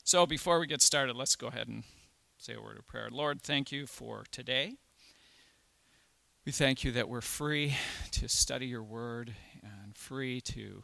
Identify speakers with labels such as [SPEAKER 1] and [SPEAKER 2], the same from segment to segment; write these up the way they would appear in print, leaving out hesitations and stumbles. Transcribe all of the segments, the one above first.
[SPEAKER 1] So before we get started, let's go ahead and say a word of prayer. Lord, thank you for today. We thank you that we're free to study your word and free to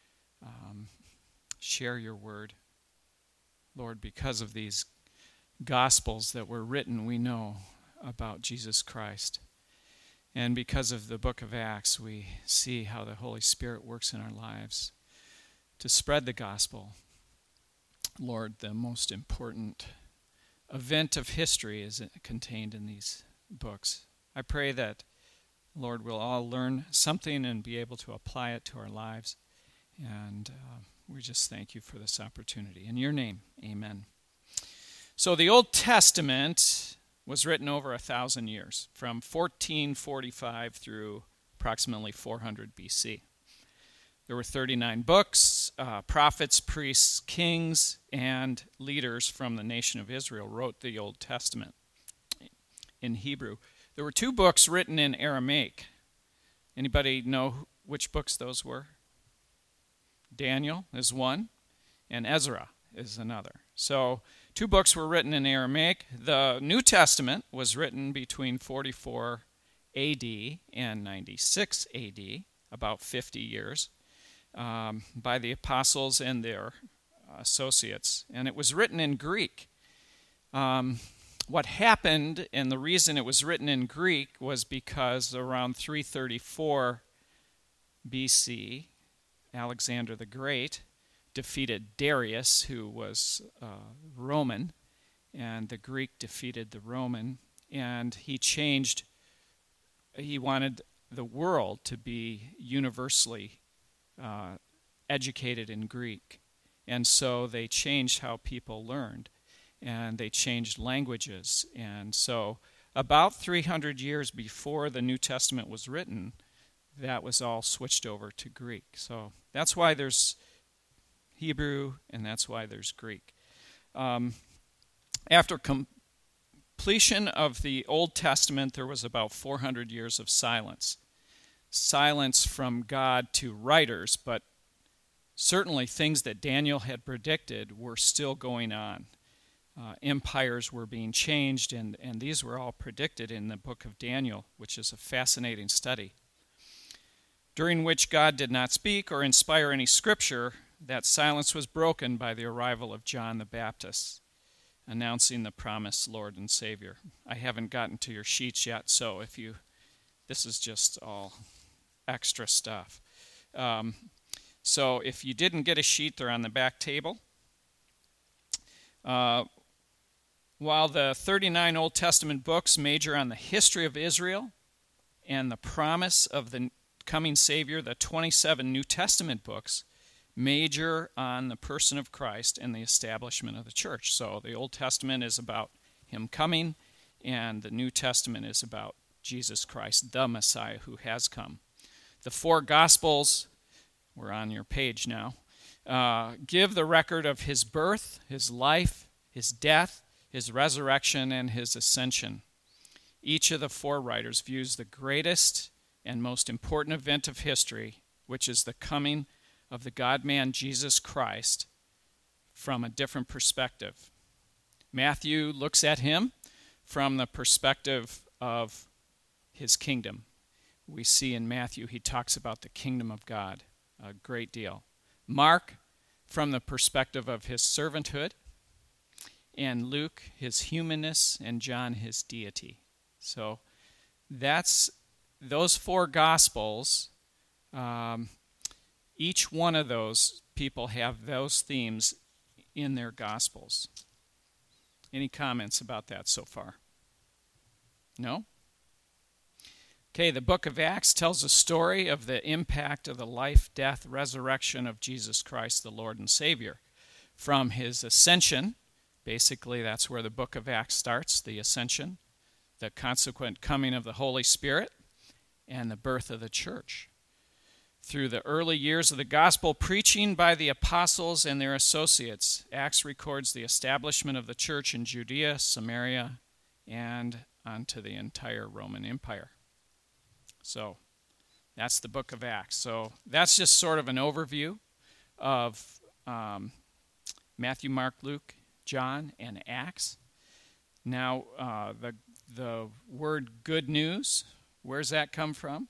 [SPEAKER 1] share your word. Lord, because of these gospels that were written, we know about Jesus Christ. And because of the book of Acts, we see how the Holy Spirit works in our lives to spread the gospel. Lord, the most important event of history is contained in these books. I pray that, Lord, we'll all learn something and be able to apply it to our lives. And we just thank you for this opportunity. In your name, amen. So the Old Testament was written over 1,000 years, from 1445 through approximately 400 BC. There were 39 books. Prophets, priests, kings, and leaders from the nation of Israel wrote the Old Testament in Hebrew. There were 2 books written in Aramaic. Anybody know which books those were? Daniel is one, and Ezra is another. So 2 books were written in Aramaic. The New Testament was written between 44 AD and 96 AD, about 50 years. By the apostles and their associates. And it was written in Greek. What happened, and the reason it was written in Greek, was because around 334 BC, Alexander the Great defeated Darius, who was Roman, and the Greek defeated the Roman, and he wanted the world to be universally educated in Greek. And so they changed how people learned, and they changed languages. And so about 300 years before the New Testament was written, that was all switched over to Greek. So that's why there's Hebrew, and that's why there's Greek. After completion of the Old Testament, there was about 400 years of silence. Silence from God to writers, but certainly things that Daniel had predicted were still going on. Empires were being changed, and these were all predicted in the book of Daniel, which is a fascinating study. During which God did not speak or inspire any scripture, that silence was broken by the arrival of John the Baptist, announcing the promised Lord and Savior. I haven't gotten to your sheets yet, so this is just all extra stuff. So if you didn't get a sheet, they're on the back table. While the 39 Old Testament books major on the history of Israel and the promise of the coming Savior, the 27 New Testament books major on the person of Christ and the establishment of the church. So the Old Testament is about him coming, and the New Testament is about Jesus Christ, the Messiah who has come. The 4 Gospels, we're on your page now, give the record of his birth, his life, his death, his resurrection, and his ascension. Each of the 4 writers views the greatest and most important event of history, which is the coming of the God-man Jesus Christ, from a different perspective. Matthew looks at him from the perspective of his kingdom. We see in Matthew he talks about the kingdom of God a great deal. Mark from the perspective of his servanthood, and Luke his humanness, and John his deity. So that's those 4 Gospels. Each one of those people have those themes in their Gospels. Any comments about that so far? No? Okay, the book of Acts tells a story of the impact of the life, death, resurrection of Jesus Christ, the Lord and Savior. From his ascension, basically that's where the book of Acts starts, the ascension, the consequent coming of the Holy Spirit, and the birth of the church. Through the early years of the gospel preaching by the apostles and their associates, Acts records the establishment of the church in Judea, Samaria, and onto the entire Roman Empire. So that's the book of Acts. So that's just sort of an overview of Matthew, Mark, Luke, John, and Acts. Now, the word good news, where's that come from?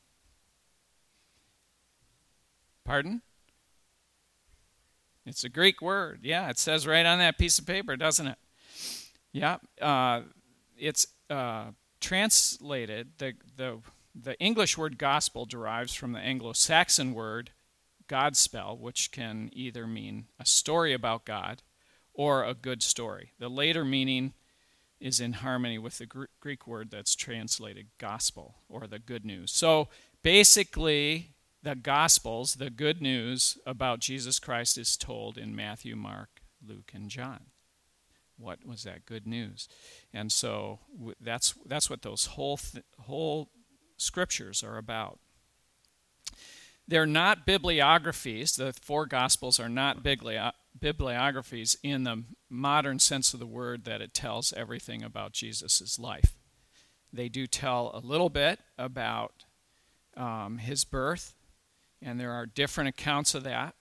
[SPEAKER 1] Pardon? It's a Greek word. Yeah, it says right on that piece of paper, doesn't it? Yeah. It's translated, the English word gospel derives from the Anglo-Saxon word Godspell, which can either mean a story about God or a good story. The later meaning is in harmony with the Greek word that's translated gospel, or the good news. So basically, the Gospels, the good news about Jesus Christ, is told in Matthew, Mark, Luke, and John. What was that good news? And so that's what those whole scriptures are about. They're not bibliographies. The four Gospels are not bibliographies in the modern sense of the word, that it tells everything about Jesus' life. They do tell a little bit about his birth, and there are different accounts of that.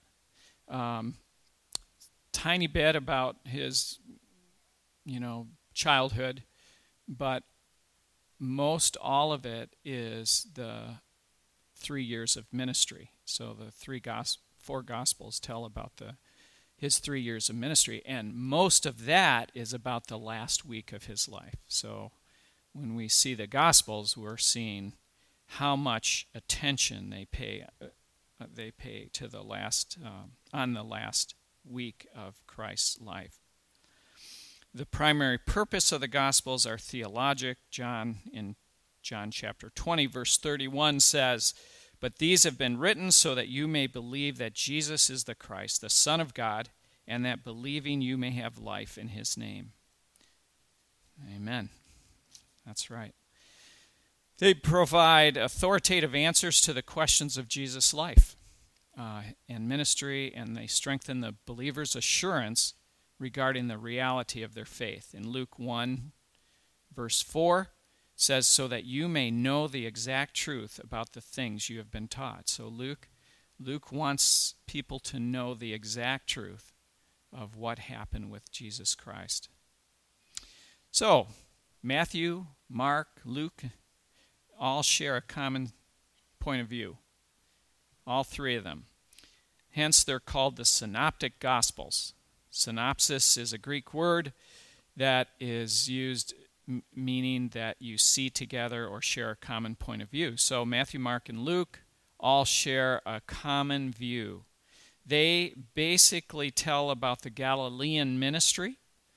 [SPEAKER 1] Tiny bit about his, childhood, but most all of it is the 3 years of ministry. So the four Gospels tell about his 3 years of ministry, and most of that is about the last week of his life. So when we see the Gospels, we're seeing how much attention they pay to the last on the last week of Christ's life. The primary purpose of the Gospels are theologic. In John chapter 20, verse 31 says, "But these have been written so that you may believe that Jesus is the Christ, the Son of God, and that believing you may have life in his name." Amen. That's right. They provide authoritative answers to the questions of Jesus' life and ministry, and they strengthen the believer's assurance regarding the reality of their faith. In Luke 1, verse 4, says, "So that you may know the exact truth about the things you have been taught." So Luke wants people to know the exact truth of what happened with Jesus Christ. So Matthew, Mark, Luke all share a common point of view. All three of them. Hence, they're called the Synoptic Gospels. Synopsis is a Greek word that is used meaning that you see together or share a common point of view. So Matthew, Mark, and Luke all share a common view. They basically tell about the Galilean ministry,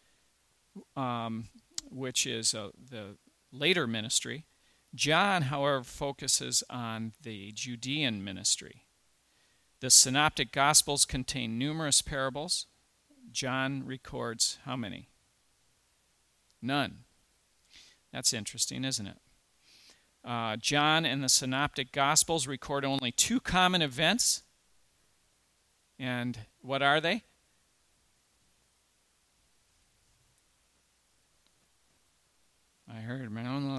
[SPEAKER 1] which is the later ministry. John, however, focuses on the Judean ministry. The Synoptic Gospels contain numerous parables. John records how many? None. That's interesting, isn't it? John and the Synoptic Gospels record only two common events. And what are they? I heard.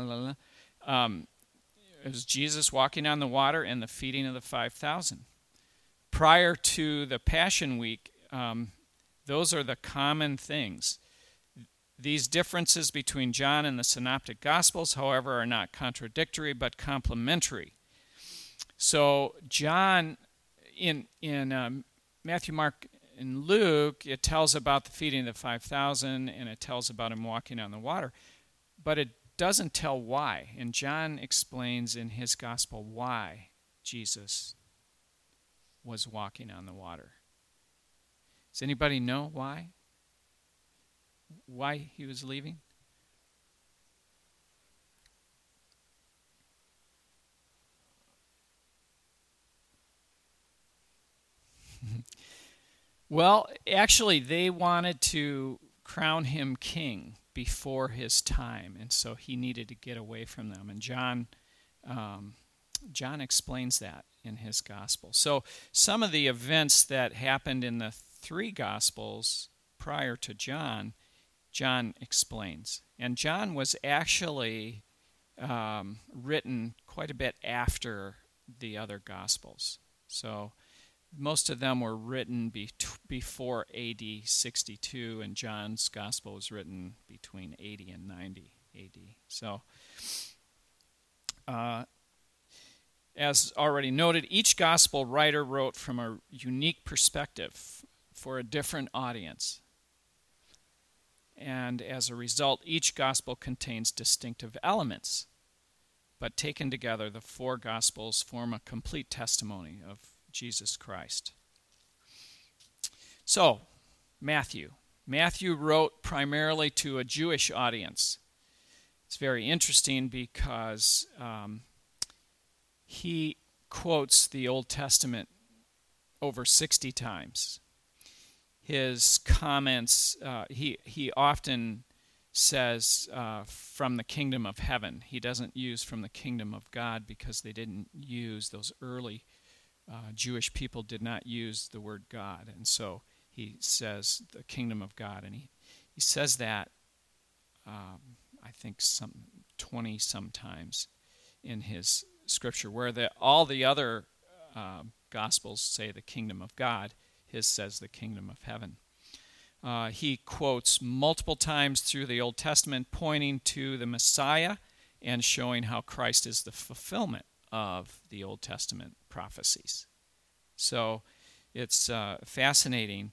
[SPEAKER 1] It was Jesus walking on the water and the feeding of the 5,000. Prior to the Passion Week, those are the common things. These differences between John and the Synoptic Gospels, however, are not contradictory but complementary. So John, in Matthew, Mark, and Luke, it tells about the feeding of the 5,000, and it tells about him walking on the water. But it doesn't tell why. And John explains in his gospel why Jesus was walking on the water. Does anybody know why? Why he was leaving? Well, actually, they wanted to crown him king before his time, and so he needed to get away from them. And John explains that in his gospel. So some of the events that happened in the three gospels prior to John explains. And John was actually written quite a bit after the other gospels. So most of them were written before AD 62, and John's Gospel was written between 80 and 90 AD. So, as already noted, each Gospel writer wrote from a unique perspective for a different audience. And as a result, each Gospel contains distinctive elements. But taken together, the four Gospels form a complete testimony of Jesus Christ. So, Matthew. Matthew wrote primarily to a Jewish audience. It's very interesting because he quotes the Old Testament over 60 times. His comments, he often says from the kingdom of heaven. He doesn't use from the kingdom of God because they didn't use, those early Jewish people did not use the word God. And so he says the kingdom of God. And he says that, I think, 20 sometimes in his scripture, where all the other Gospels say the kingdom of God, his says the kingdom of heaven. He quotes multiple times through the Old Testament, pointing to the Messiah and showing how Christ is the fulfillment of the Old Testament prophecies. So it's fascinating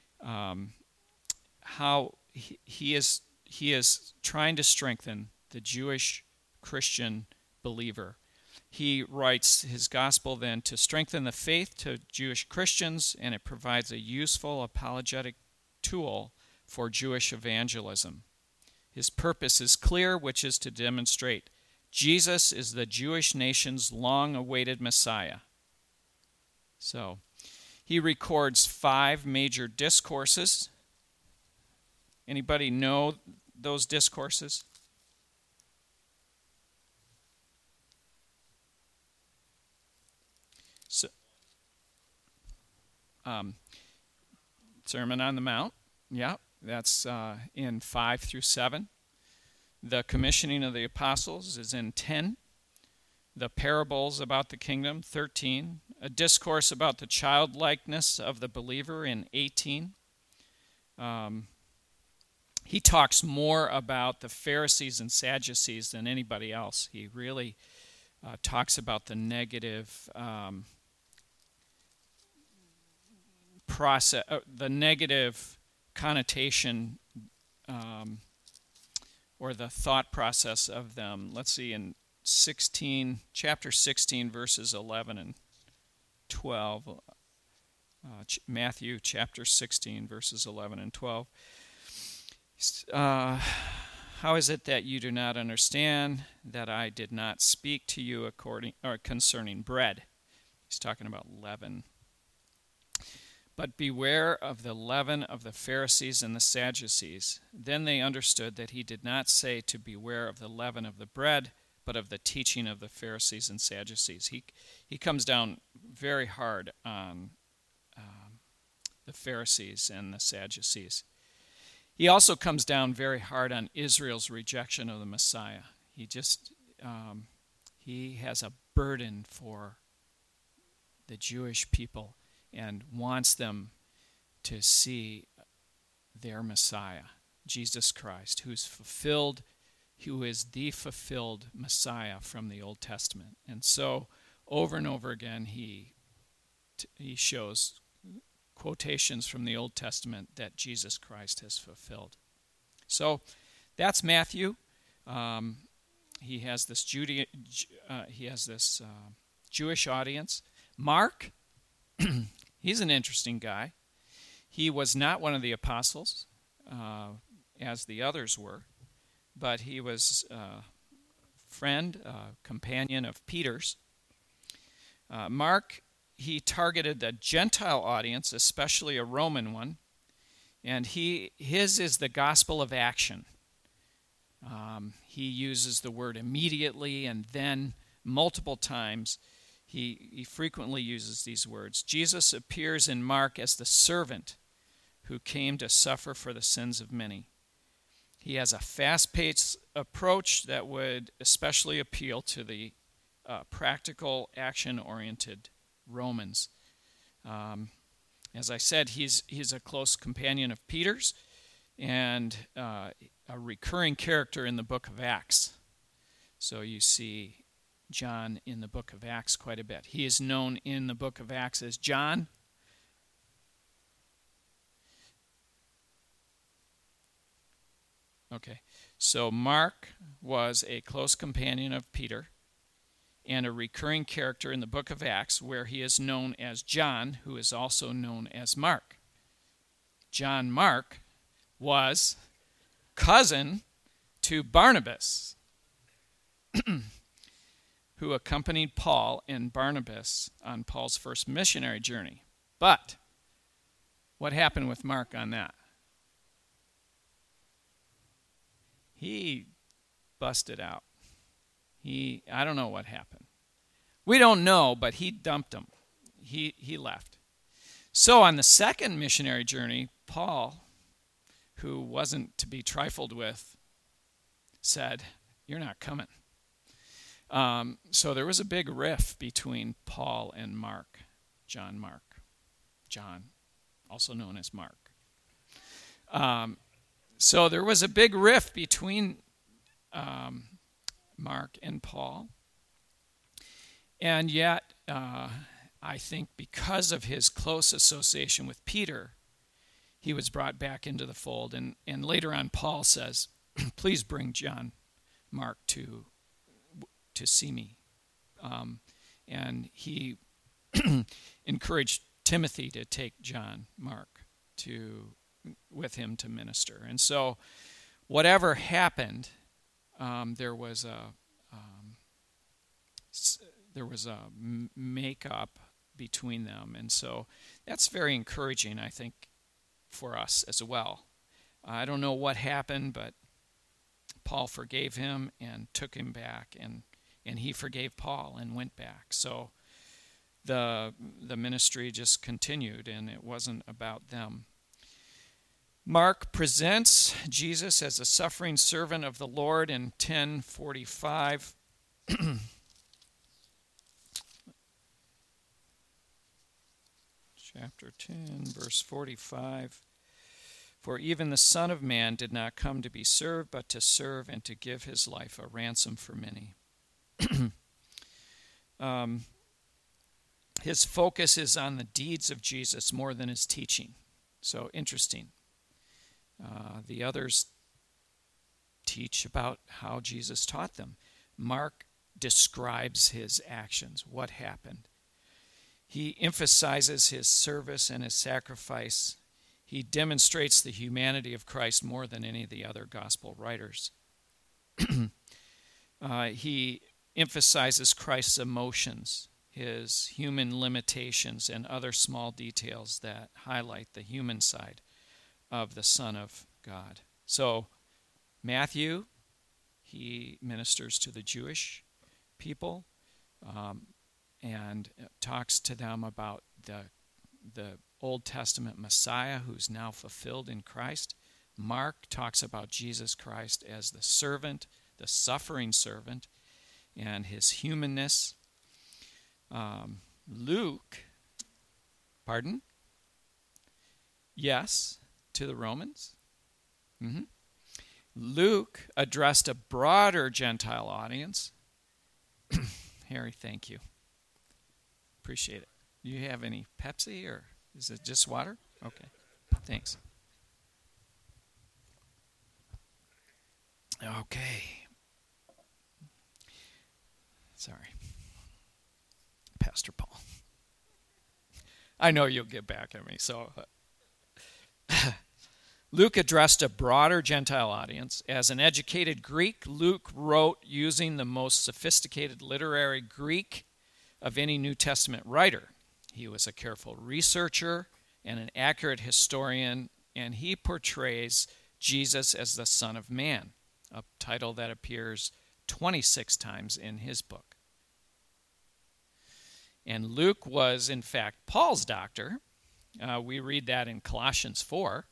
[SPEAKER 1] how he is trying to strengthen the Jewish Christian believer. He writes his gospel then to strengthen the faith to Jewish Christians, and it provides a useful apologetic tool for Jewish evangelism. His purpose is clear, which is to demonstrate Jesus is the Jewish nation's long-awaited Messiah. So, he records 5 major discourses. Anybody know those discourses? So, Sermon on the Mount, yeah, that's in 5 through 7. The commissioning of the apostles is in 10. The parables about the kingdom, 13. A discourse about the childlikeness of the believer in 18. He talks more about the Pharisees and Sadducees than anybody else. He really talks about the negative process, the negative connotation or the thought process of them. Let's see, in chapter 16, verses 11 and 12. Matthew chapter 16, verses 11 and 12. How is it that you do not understand that I did not speak to you concerning bread? He's talking about leaven. But beware of the leaven of the Pharisees and the Sadducees. Then they understood that he did not say to beware of the leaven of the bread, but of the teaching of the Pharisees and Sadducees. He comes down very hard on the Pharisees and the Sadducees. He also comes down very hard on Israel's rejection of the Messiah. He has a burden for the Jewish people and wants them to see their Messiah, Jesus Christ, who is the fulfilled Messiah from the Old Testament. And so, over and over again, he shows quotations from the Old Testament that Jesus Christ has fulfilled. So, that's Matthew. He has this Jewish audience. Mark, he's an interesting guy. He was not one of the apostles, as the others were, but he was a friend, companion of Peter's. Mark, he targeted the Gentile audience, especially a Roman one, and his is the gospel of action. He uses the word immediately and then multiple times. He frequently uses these words. Jesus appears in Mark as the servant who came to suffer for the sins of many. He has a fast-paced approach that would especially appeal to the practical, action-oriented Romans. As I said, he's a close companion of Peter's and a recurring character in the book of Acts. So you see John in the book of Acts quite a bit. He is known in the book of Acts as John. Okay, so Mark was a close companion of Peter and a recurring character in the book of Acts, where he is known as John, who is also known as Mark. John Mark was cousin to Barnabas, who accompanied Paul and Barnabas on Paul's first missionary journey. But what happened with Mark on that? He busted out. I don't know what happened. We don't know, but he dumped him. He left. So on the second missionary journey, Paul, who wasn't to be trifled with, said, "You're not coming." So there was a big rift between Paul and Mark, John, also known as Mark. So there was a big rift between Mark and Paul. And yet, I think because of his close association with Peter, he was brought back into the fold. And later on, Paul says, "Please bring John Mark to see me." And he encouraged Timothy to take John Mark with him to minister. And so whatever happened, there was a make-up between them. And so that's very encouraging, I think, for us as well. I don't know what happened, but Paul forgave him and took him back, and he forgave Paul and went back. So the ministry just continued, and it wasn't about them. Mark presents Jesus as a suffering servant of the Lord in 10:45. Chapter 10, verse 45. "For even the Son of Man did not come to be served, but to serve and to give his life a ransom for many." His focus is on the deeds of Jesus more than his teaching. So interesting. The others teach about how Jesus taught them. Mark describes his actions, what happened. He emphasizes his service and his sacrifice. He demonstrates the humanity of Christ more than any of the other gospel writers. He emphasizes Christ's emotions, his human limitations, and other small details that highlight the human side of the Son of God. So Matthew, he ministers to the Jewish people and talks to them about the Old Testament Messiah who's now fulfilled in Christ. Mark talks about Jesus Christ as the servant, the suffering servant, and his humanness. Luke, pardon? Yes, to the Romans. Luke addressed a broader Gentile audience. Harry, thank you. Appreciate it. Do you have any Pepsi, or is it just water? Okay, thanks. Okay. Sorry. Pastor Paul. I know you'll get back at me, so... Luke addressed a broader Gentile audience. As an educated Greek, Luke wrote using the most sophisticated literary Greek of any New Testament writer. He was a careful researcher and an accurate historian, and he portrays Jesus as the Son of Man, a title that appears 26 times in his book. And Luke was, in fact, Paul's doctor. We read that in Colossians 4.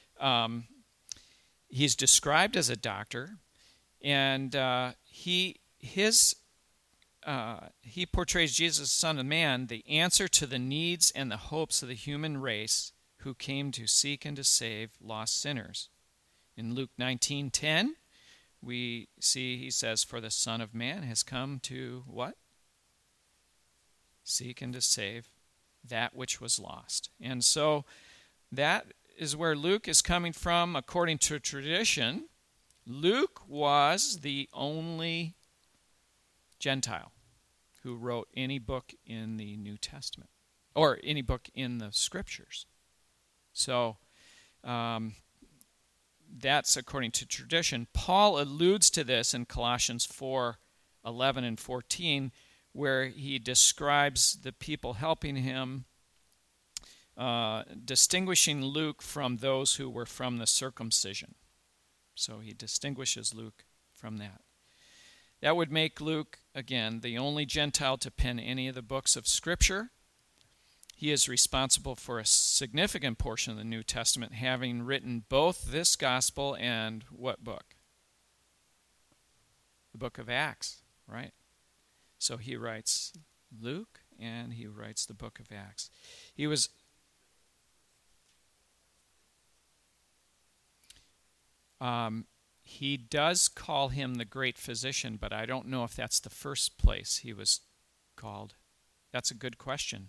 [SPEAKER 1] He's described as a doctor, and his he portrays Jesus, Son of Man, the answer to the needs and the hopes of the human race who came to seek and to save lost sinners. In Luke 19:10, we see he says, "For the Son of Man has come to" what? Seek and to save that which was lost. And so that is where Luke is coming from. According to tradition, Luke was the only Gentile who wrote any book in the New Testament, or any book in the Scriptures. So that's according to tradition. Paul alludes to this in Colossians 4:11 and 14, where he describes the people helping him, distinguishing Luke from those who were from the circumcision. So he distinguishes Luke from that. That would make Luke, again, the only Gentile to pen any of the books of Scripture. He is responsible for a significant portion of the New Testament, having written both this gospel and what book? The book of Acts, right? So he writes Luke and he writes the book of Acts. He does call him the great physician, but I don't know if that's the first place he was called. That's a good question.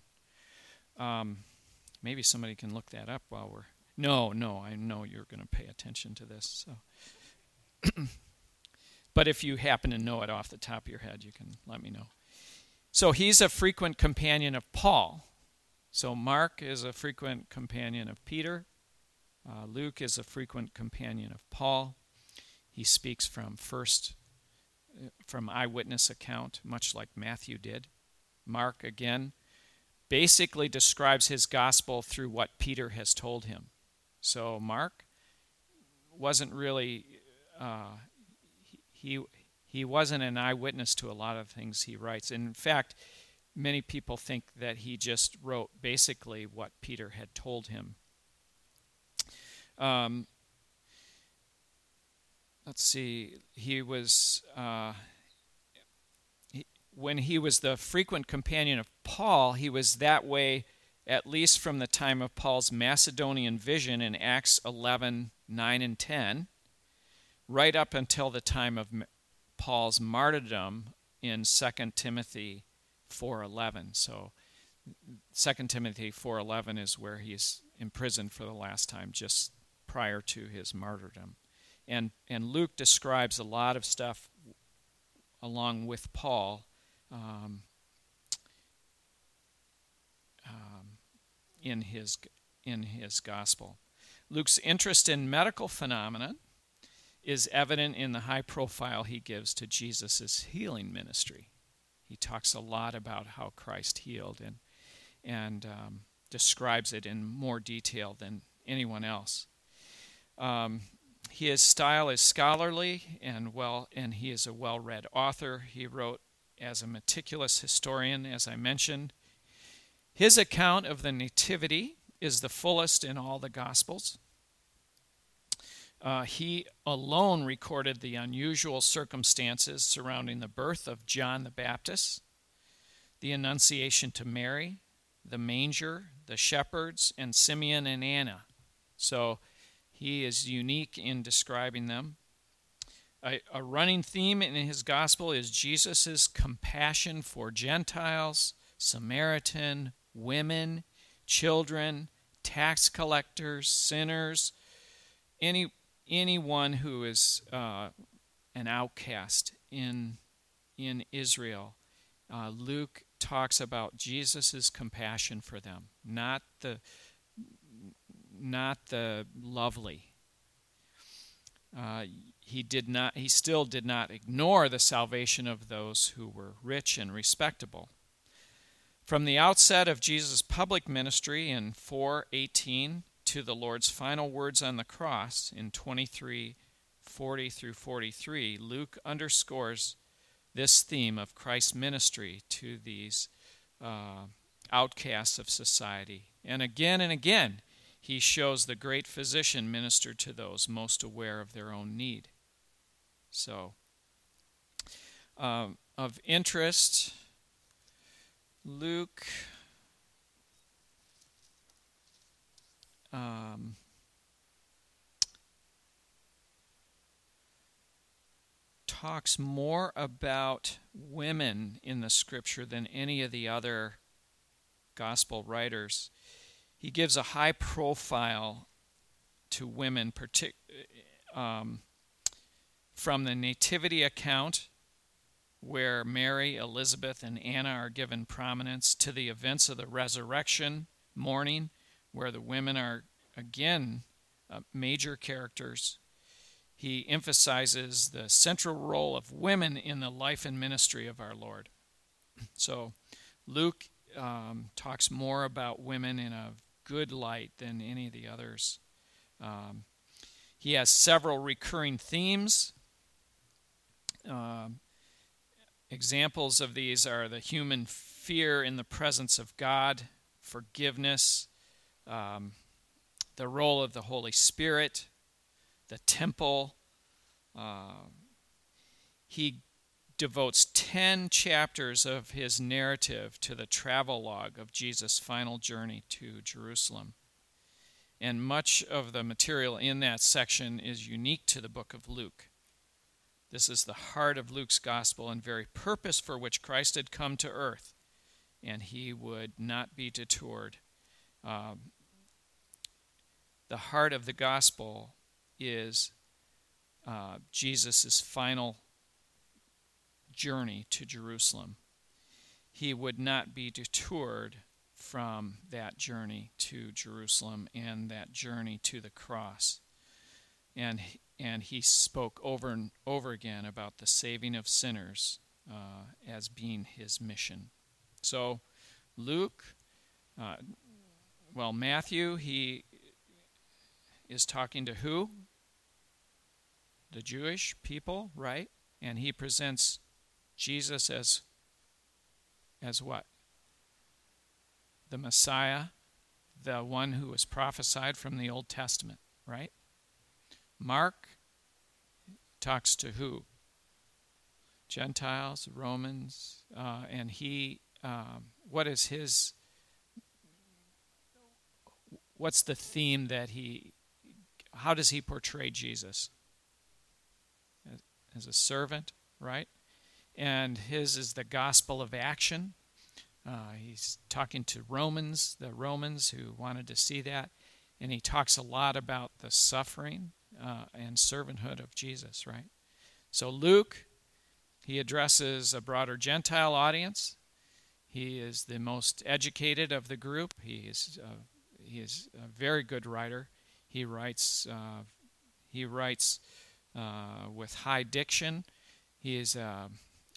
[SPEAKER 1] Maybe somebody can look that up while we're... No, I know you're going to pay attention to this. So, but if you happen to know it off the top of your head, you can let me know. So he's a frequent companion of Paul. So Mark is a frequent companion of Peter. Luke is a frequent companion of Paul. He speaks from eyewitness account, much like Matthew did. Mark, again, basically describes his gospel through what Peter has told him. So Mark wasn't really, he wasn't an eyewitness to a lot of things he writes. And in fact, many people think that he just wrote basically what Peter had told him. Let's see, when he was the frequent companion of Paul, he was that way at least from the time of Paul's Macedonian vision in Acts 11:9 and 10, right up until the time of Paul's martyrdom in 2 Timothy 4:11. So 2 Timothy 4:11 is where he's imprisoned for the last time, just prior to his martyrdom. And Luke describes a lot of stuff along with Paul in his gospel. Luke's interest in medical phenomena is evident in the high profile he gives to Jesus' healing ministry. He talks a lot about how Christ healed and describes it in more detail than anyone else. His style is scholarly and he is a well-read author. He wrote as a meticulous historian, as I mentioned. His account of the Nativity is the fullest in all the Gospels. He alone recorded the unusual circumstances surrounding the birth of John the Baptist, the Annunciation to Mary, the manger, the shepherds, and Simeon and Anna. So he is unique in describing them. A running theme in his gospel is Jesus' compassion for Gentiles, Samaritan, women, children, tax collectors, sinners, anyone who is an outcast in Israel. Luke talks about Jesus' compassion for them, not the lovely. He still did not ignore the salvation of those who were rich and respectable. From the outset of Jesus' public ministry in 4:18 to the Lord's final words on the cross in 23:40 through 43, Luke underscores this theme of Christ's ministry to these outcasts of society. And again, he shows the great physician ministered to those most aware of their own need. So, of interest, Luke talks more about women in the scripture than any of the other gospel writers. He gives a high profile to women, from the nativity account, where Mary, Elizabeth, and Anna are given prominence, to the events of the resurrection morning, where the women are, again, major characters. He emphasizes the central role of women in the life and ministry of our Lord. So Luke talks more about women in a good light than any of the others. He has several recurring themes. Examples of these are the human fear in the presence of God, forgiveness, the role of the Holy Spirit, the temple. He devotes 10 chapters of his narrative to the travelogue of Jesus' final journey to Jerusalem. And much of the material in that section is unique to the book of Luke. This is the heart of Luke's gospel and very purpose for which Christ had come to earth, and he would not be detoured. The heart of the gospel is Jesus' final journey to Jerusalem. He would not be detoured from that journey to Jerusalem and that journey to the cross. And he spoke over and over again about the saving of sinners as being his mission. So Luke, Matthew, he is talking to who? The Jewish people, right? And he presents Jesus as what? The Messiah, the one who was prophesied from the Old Testament, right? Mark talks to who? Gentiles, Romans, and he, what's the theme that how does he portray Jesus? As a servant, right? And his is the gospel of action. He's talking to the Romans who wanted to see that. And he talks a lot about the suffering and servanthood of Jesus, right? So Luke, he addresses a broader Gentile audience. He is the most educated of the group. He is a very good writer. He writes with high diction. He is a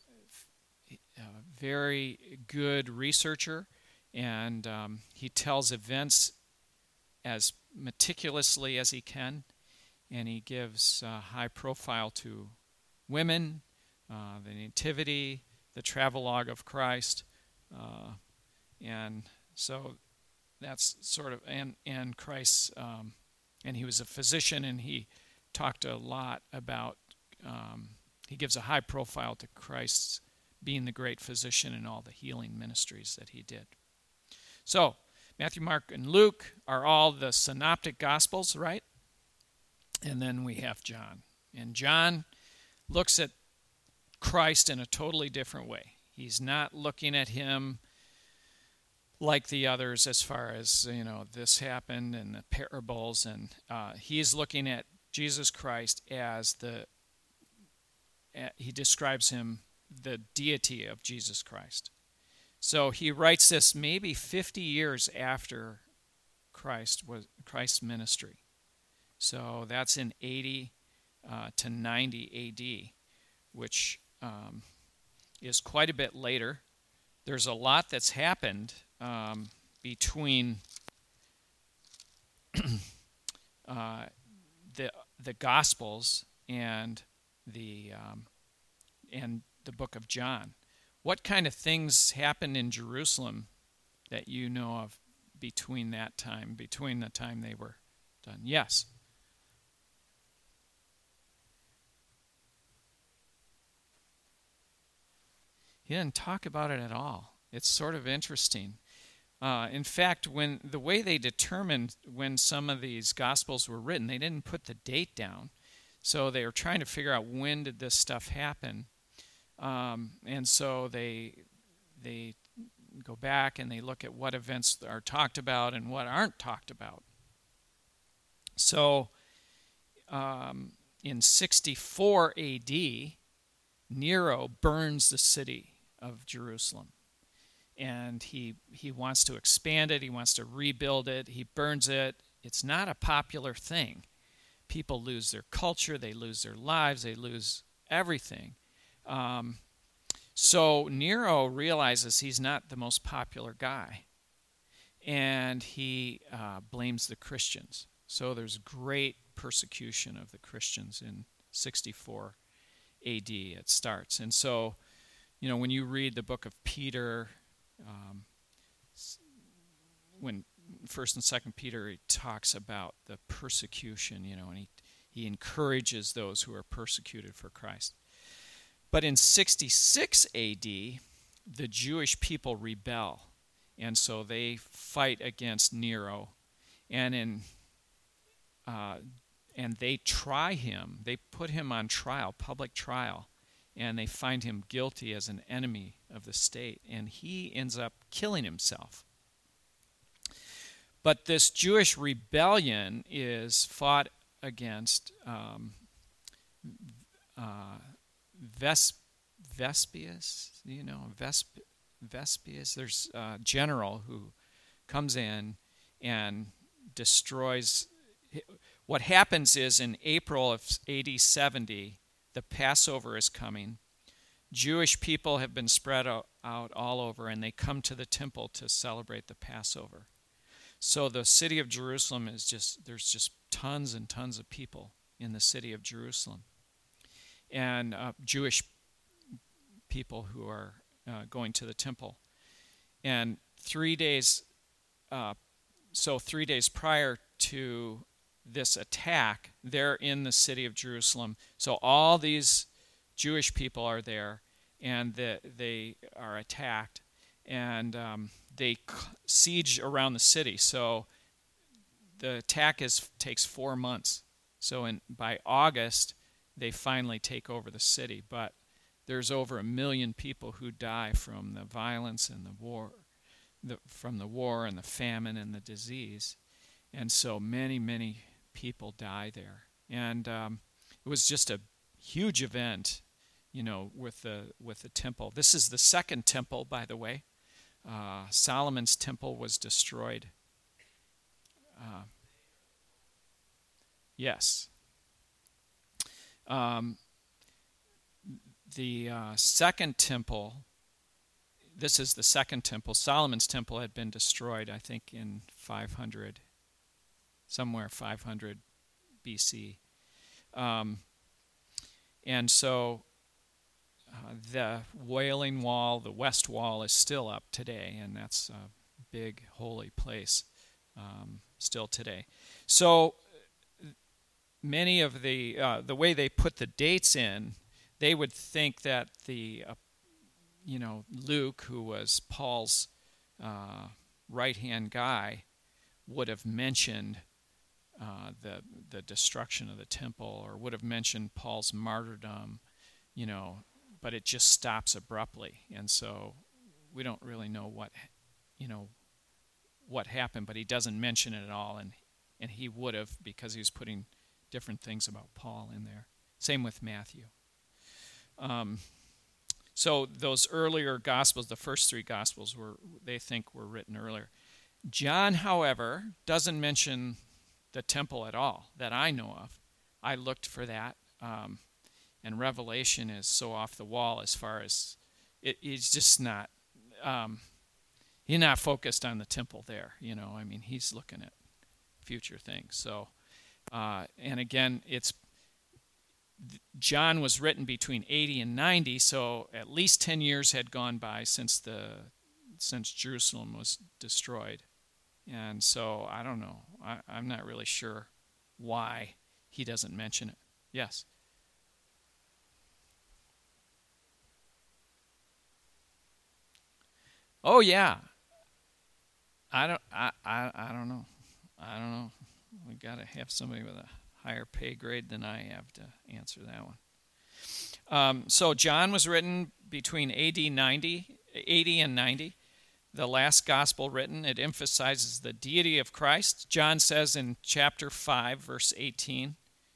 [SPEAKER 1] very good researcher, and he tells events as meticulously as he can, and he gives high profile to women, the nativity, the travelogue of Christ, and so that's sort of, and Christ's, and he was a physician, and he talked a lot about, he gives a high profile to Christ's being the great physician in all the healing ministries that he did. So, Matthew, Mark, and Luke are all the synoptic gospels, right? And then we have John. And John looks at Christ in a totally different way. He's not looking at him like the others as far as, this happened and the parables. And he's looking at Jesus Christ as he describes him, the deity of Jesus Christ. So he writes this maybe 50 years after Christ's ministry. So that's in 80 to 90 AD, which is quite a bit later. There's a lot that's happened between the Gospels and the book of John. What kind of things happened in Jerusalem that you know of between the time they were done? Yes. He didn't talk about it at all. It's sort of interesting. In fact, when the way they determined when some of these Gospels were written, they didn't put the date down. So they were trying to figure out when did this stuff happen. And so they go back and they look at what events are talked about and what aren't talked about. So in 64 AD, Nero burns the city of Jerusalem. And he wants to expand it. He wants to rebuild it. He burns it. It's not a popular thing. People lose their culture. They lose their lives. They lose everything. So Nero realizes he's not the most popular guy. And he blames the Christians. So there's great persecution of the Christians in 64 AD. It starts. And so, when you read the book of Peter, when 1st and 2nd Peter, he talks about the persecution, and he encourages those who are persecuted for Christ. But in 66 AD, the Jewish people rebel, and so they fight against Nero, and they try him. They put him on trial, public trial, and they find him guilty as an enemy of the state, and he ends up killing himself. But this Jewish rebellion is fought against Vespius. Vespius. There's a general who comes in and destroys. What happens is in April of AD 70, the Passover is coming. Jewish people have been spread out all over, and they come to the temple to celebrate the Passover. So the city of Jerusalem there's just tons and tons of people in the city of Jerusalem. And Jewish people who are going to the temple. And 3 days, 3 days prior to this attack, they're in the city of Jerusalem. So all these Jewish people are there, and they are attacked, and they siege around the city. So the attack takes 4 months. So by August, they finally take over the city. But there's over 1 million people who die from the violence and the war, from the war and the famine and the disease. And so many, many people die there. And it was just a huge event, with the temple. This is the second temple, by the way. Solomon's temple was destroyed. Yes. The second temple, this is the second temple. Solomon's temple had been destroyed, I think, in 500 BC. And so the Wailing Wall, the West Wall, is still up today, and that's a big holy place still today. So many of the way they put the dates in, they would think that the Luke, who was Paul's right-hand guy, would have mentioned the destruction of the temple, or would have mentioned Paul's martyrdom, but it just stops abruptly. And so we don't really know what happened, but he doesn't mention it at all, and he would have, because he was putting different things about Paul in there. Same with Matthew. So those earlier Gospels, the first 3 Gospels, they think were written earlier. John, however, doesn't mention the temple at all that I know of. I looked for that, and Revelation is so off the wall as far as he's just not. He's not focused on the temple there. He's looking at future things. So, and again, John was written between 80 and 90, so at least 10 years had gone by since Jerusalem was destroyed. And so I don't know. I'm not really sure why he doesn't mention it. Yes? Oh yeah. I don't know. I don't know. We got to have somebody with a higher pay grade than I have to answer that one. So John was written between AD 80 and 90. The last gospel written, it emphasizes the deity of Christ. John says in chapter 5, verse 18,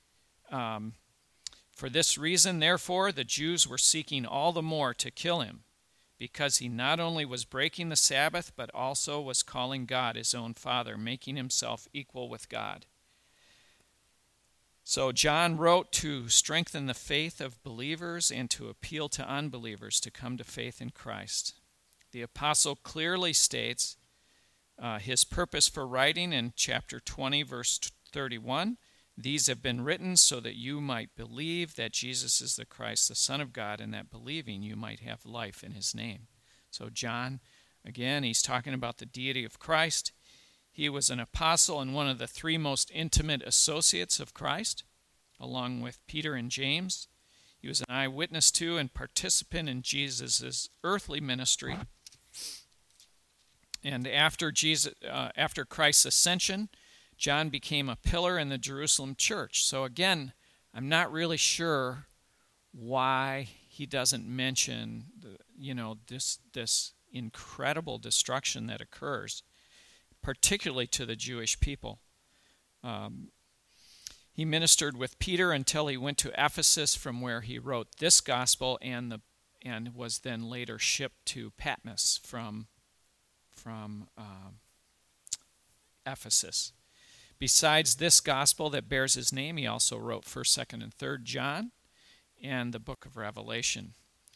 [SPEAKER 1] for this reason, therefore, the Jews were seeking all the more to kill him, because he not only was breaking the Sabbath, but also was calling God his own Father, making himself equal with God. So John wrote to strengthen the faith of believers and to appeal to unbelievers to come to faith in Christ. The apostle clearly states his purpose for writing in chapter 20, verse 31. These have been written so that you might believe that Jesus is the Christ, the Son of God, and that believing you might have life in his name. So John, again, he's talking about the deity of Christ. He was an apostle and one of the three most intimate associates of Christ, along with Peter and James. He was an eyewitness to and participant in Jesus' earthly ministry. And after Christ's ascension, John became a pillar in the Jerusalem church. So again, I'm not really sure why he doesn't mention this incredible destruction that occurs, particularly to the Jewish people. He ministered with Peter until he went to Ephesus, from where he wrote this gospel and was then later shipped to Patmos from Ephesus. Besides this gospel that bears his name, he also wrote 1st, 2nd, and 3rd John and the book of Revelation.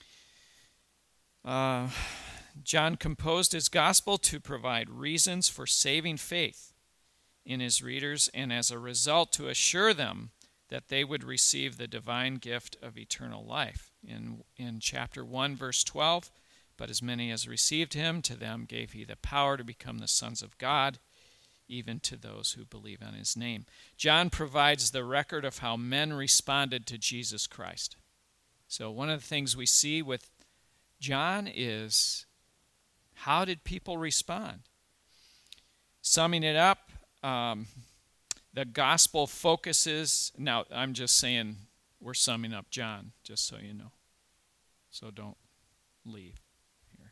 [SPEAKER 1] John composed his gospel to provide reasons for saving faith in his readers, and as a result to assure them that they would receive the divine gift of eternal life. In chapter 1, verse 12, but as many as received him, to them gave he the power to become the sons of God, even to those who believe on his name. John provides the record of how men responded to Jesus Christ. So one of the things we see with John is, how did people respond? Summing it up, the gospel focuses, now I'm just saying we're summing up John, just so you know. So don't leave here.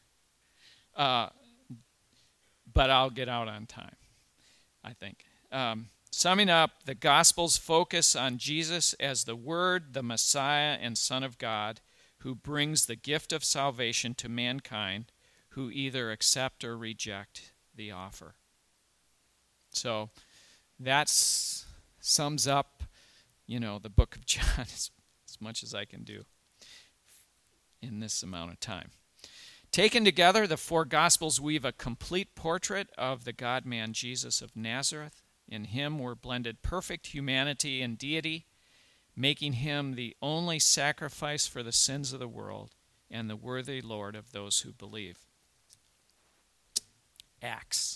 [SPEAKER 1] But I'll get out on time, I think. Summing up, the Gospels focus on Jesus as the Word, the Messiah, and Son of God, who brings the gift of salvation to mankind, who either accept or reject the offer. So that sums up, the book of John as much as I can do in this amount of time. Taken together, the four Gospels weave a complete portrait of the God-man Jesus of Nazareth. In him were blended perfect humanity and deity, making him the only sacrifice for the sins of the world and the worthy Lord of those who believe. Acts.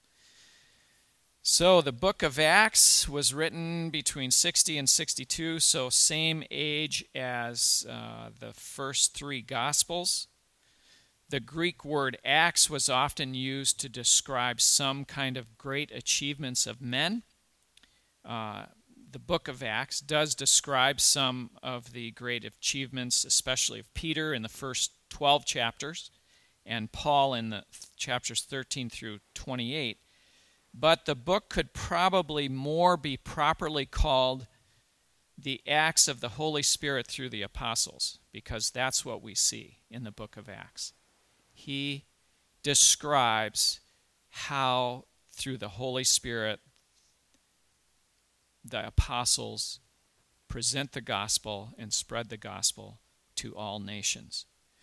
[SPEAKER 1] So the book of Acts was written between 60 and 62, so same age as the first three Gospels. The Greek word acts was often used to describe some kind of great achievements of men. The book of Acts does describe some of the great achievements, especially of Peter in the first 12 chapters, and Paul in the chapters 13 through 28. But the book could probably more be properly called the Acts of the Holy Spirit through the apostles, because that's what we see in the book of Acts. He describes how, through the Holy Spirit, the apostles present the gospel and spread the gospel to all nations.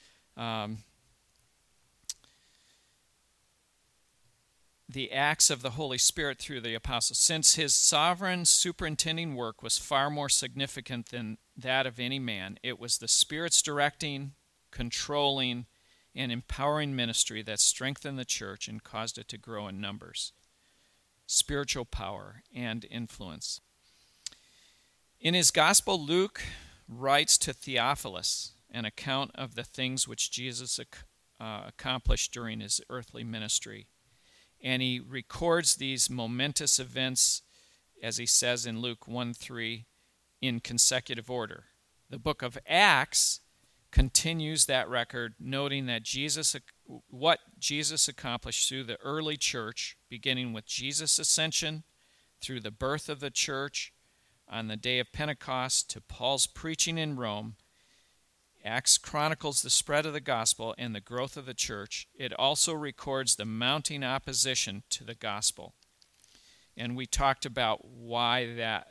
[SPEAKER 1] The acts of the Holy Spirit through the apostles. Since his sovereign superintending work was far more significant than that of any man, it was the Spirit's directing, controlling, and empowering ministry that strengthened the church and caused it to grow in numbers, spiritual power, and influence. In his gospel, Luke writes to Theophilus an account of the things which Jesus accomplished during his earthly ministry. And he records these momentous events, as he says in Luke 1:3, in consecutive order. The book of Acts continues that record, noting that what Jesus accomplished through the early church, beginning with Jesus' ascension, through the birth of the church on the day of Pentecost, to Paul's preaching in Rome. Acts chronicles the spread of the gospel and the growth of the church. It also records the mounting opposition to the gospel. And we talked about why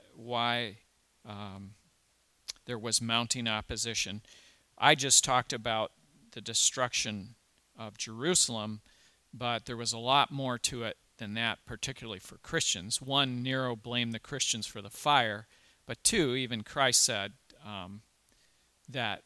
[SPEAKER 1] there was mounting opposition. I just talked about the destruction of Jerusalem, but there was a lot more to it than that, particularly for Christians. One, Nero blamed the Christians for the fire, but two, even Christ said that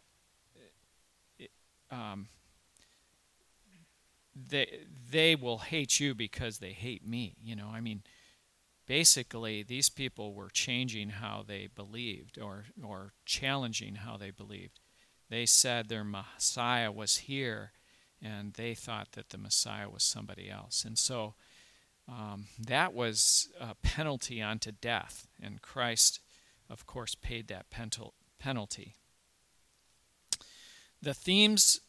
[SPEAKER 1] they will hate you because they hate me. Basically, these people were changing how they believed or challenging how they believed. They said their Messiah was here, and they thought that the Messiah was somebody else. And so that was a penalty unto death, and Christ, of course, paid that penalty. The themes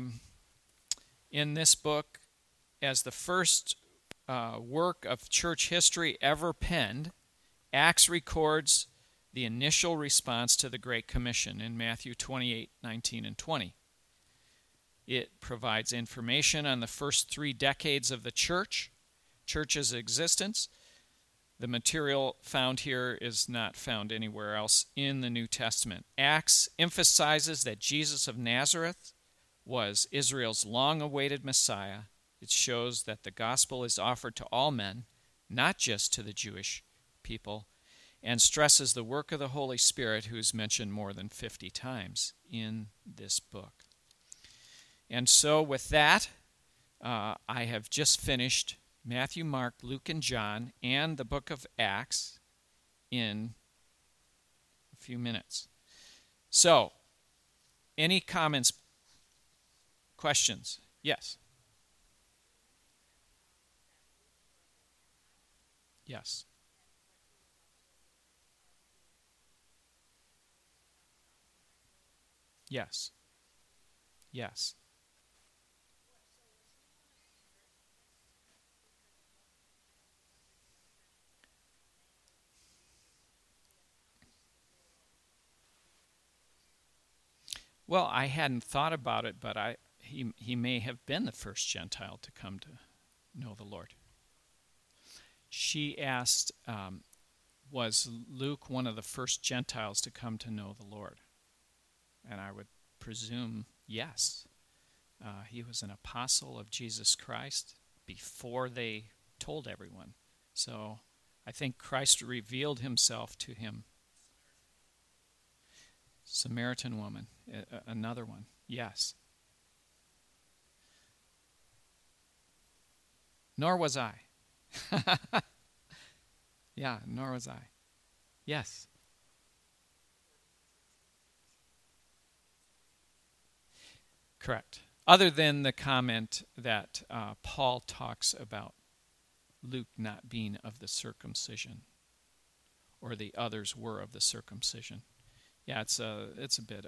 [SPEAKER 1] in this book, as the first work of church history ever penned, Acts records the initial response to the Great Commission in Matthew 28:19 and 20. It provides information on the first 3 decades of the church's existence. The material found here is not found anywhere else in the New Testament. Acts emphasizes that Jesus of Nazareth was Israel's long-awaited Messiah. It shows that the gospel is offered to all men, not just to the Jewish people, and stresses the work of the Holy Spirit, who is mentioned more than 50 times in this book. And so with that, I have just finished Matthew, Mark, Luke, and John, and the book of Acts in a few minutes. So, any comments, questions? Yes. Yes. Yes. Yes. Well, I hadn't thought about it, but he may have been the first Gentile to come to know the Lord. She asked, was Luke one of the first Gentiles to come to know the Lord? And I would presume yes. He was an apostle of Jesus Christ before they told everyone. So I think Christ revealed himself to him. Samaritan woman, another one. Yes. Nor was I. Yeah, nor was I. Yes. Correct. Other than the comment that Paul talks about Luke not being of the circumcision, or the others were of the circumcision. Yeah, it's a bit,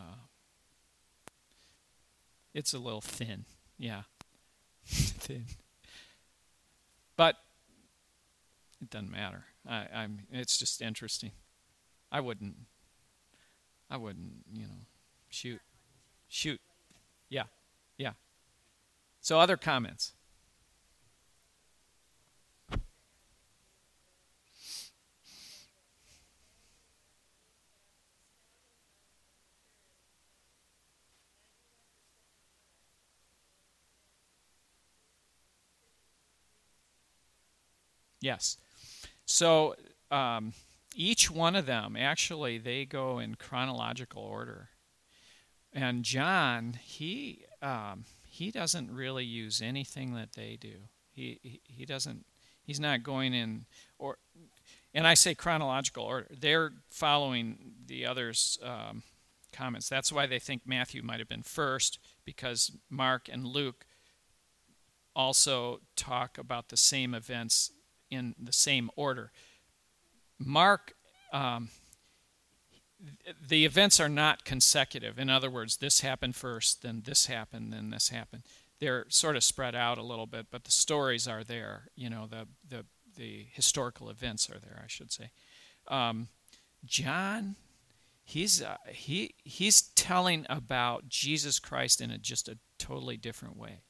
[SPEAKER 1] it's a little thin. Yeah, thin. But it doesn't matter. It's just interesting. I wouldn't, shoot. Yeah. So other comments? Yes. So each one of them, actually, they go in chronological order. And John, he doesn't really use anything that they do. He doesn't. He's not going in and I say chronological order. They're following the others comments. That's why they think Matthew might have been first, because Mark and Luke also talk about the same events in the same order. Mark, the events are not consecutive. In other words, this happened first, then this happened, then this happened. They're sort of spread out a little bit, but the stories are there. The historical events are there, I should say. John, he's telling about Jesus Christ in just a totally different way.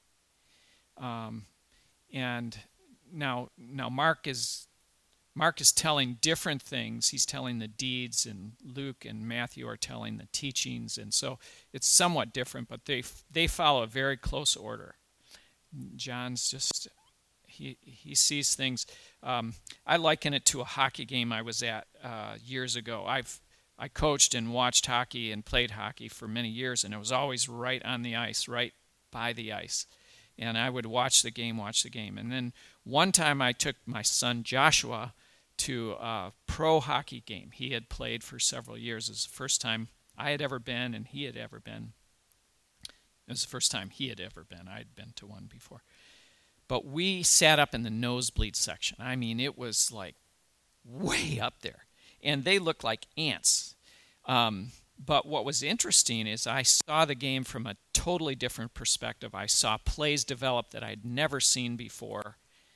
[SPEAKER 1] And now Mark is telling different things. He's telling the deeds, and Luke and Matthew are telling the teachings, and so it's somewhat different, but they follow a very close order. John's just he sees things. I liken it to a hockey game I was at years ago. I coached and watched hockey and played hockey for many years, and it was always right on the ice, right by the ice. And I would watch the game. And then one time I took my son Joshua to a pro hockey game. He had played for several years. It was the first time I had ever been and he had ever been. It was the first time he had ever been. I had been to one before. But we sat up in the nosebleed section. I mean, it was like way up there. And they looked like ants. But what was interesting is I saw the game from a totally different perspective. I saw plays develop that I'd never seen before,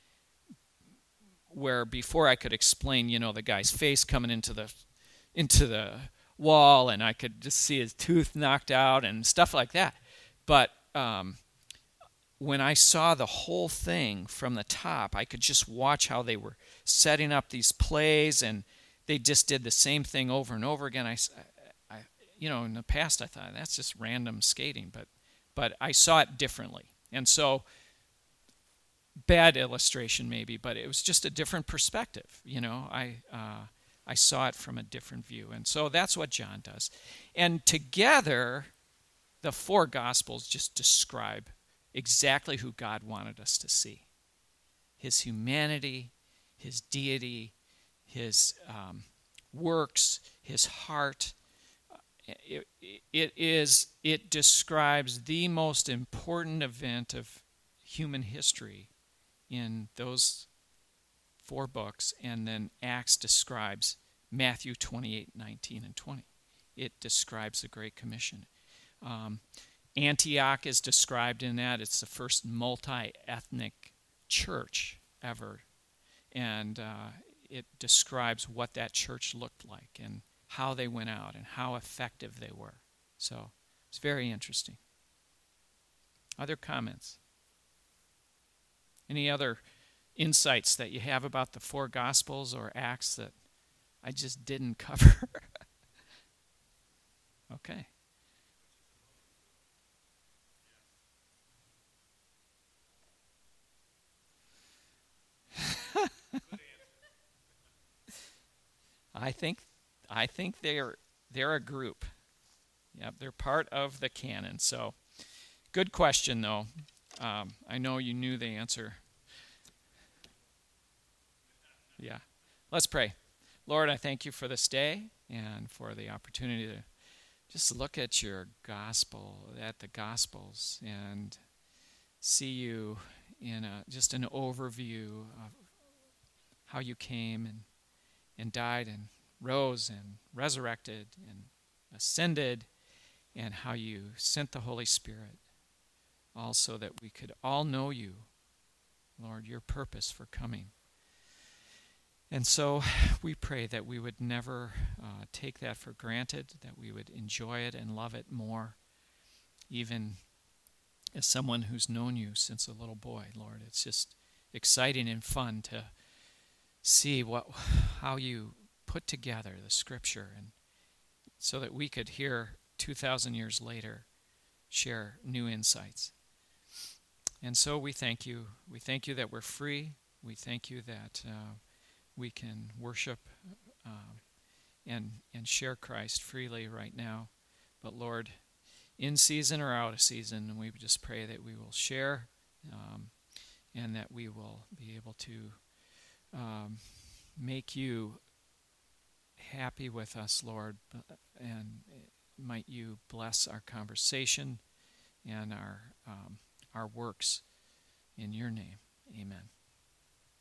[SPEAKER 1] where before I could explain, the guy's face coming into the wall, and I could just see his tooth knocked out and stuff like that. But when I saw the whole thing from the top, I could just watch how they were setting up these plays, and they just did the same thing over and over again. In the past I thought that's just random skating, but I saw it differently. And so, bad illustration maybe, but it was just a different perspective. I saw it from a different view. And so that's what John does. And together, the four Gospels just describe exactly who God wanted us to see. His humanity, his deity, his works, his heart. It describes the most important event of human history in those four books, and then Acts describes Matthew 28, 19, and 20. It describes the Great Commission. Antioch is described in that. It's the first multi-ethnic church ever, and it describes what that church looked like and how they went out and how effective they were. So it's very interesting. Other comments? Any other insights that you have about the four Gospels or Acts that I just didn't cover? Okay. I think they're a group. Yep, they're part of the canon. So, good question though. I know you knew the answer. Yeah. Let's pray. Lord, I thank you for this day and for the opportunity to just look at your gospel, at the Gospels, and see you in just an overview of how you came and died and rose and resurrected and ascended, and how you sent the Holy Spirit, also that we could all know you, Lord, your purpose for coming. And so we pray that we would never take that for granted, that we would enjoy it and love it more, even as someone who's known you since a little boy, Lord. It's just exciting and fun to see how you put together the Scripture, and so that we could hear 2,000 years later share new insights. And so we thank you. We thank you that we're free. We thank you that we can worship and share Christ freely right now. But Lord, in season or out of season, we just pray that we will share and that we will be able to make you happy with us, Lord, and might you bless our conversation and our works in your name. Amen.